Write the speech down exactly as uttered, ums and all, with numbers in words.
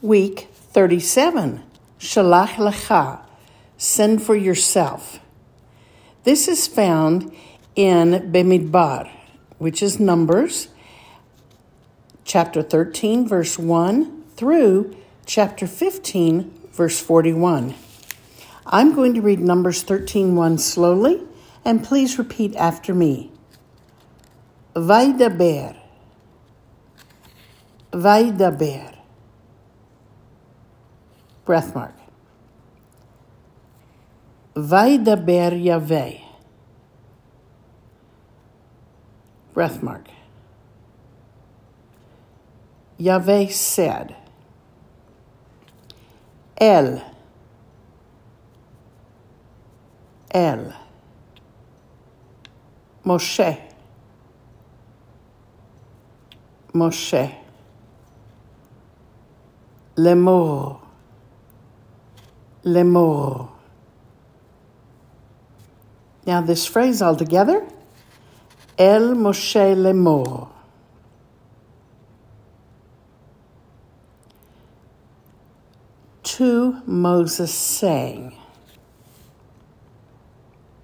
Week thirty-seven, Shalach Lecha, send for yourself. This is found in Bemidbar, which is Numbers, chapter thirteen, verse one, through chapter fifteen, verse forty-one. I'm going to read Numbers thirteen one slowly, and please repeat after me. Vaidaber, Vaidaber. Breath mark. Vaidaber Yahweh. Breath mark. Yahweh said. El. El. Moshe. Moshe. Lemor. Lemor. Now this phrase all together. El Moshe Lemor. To Moses saying.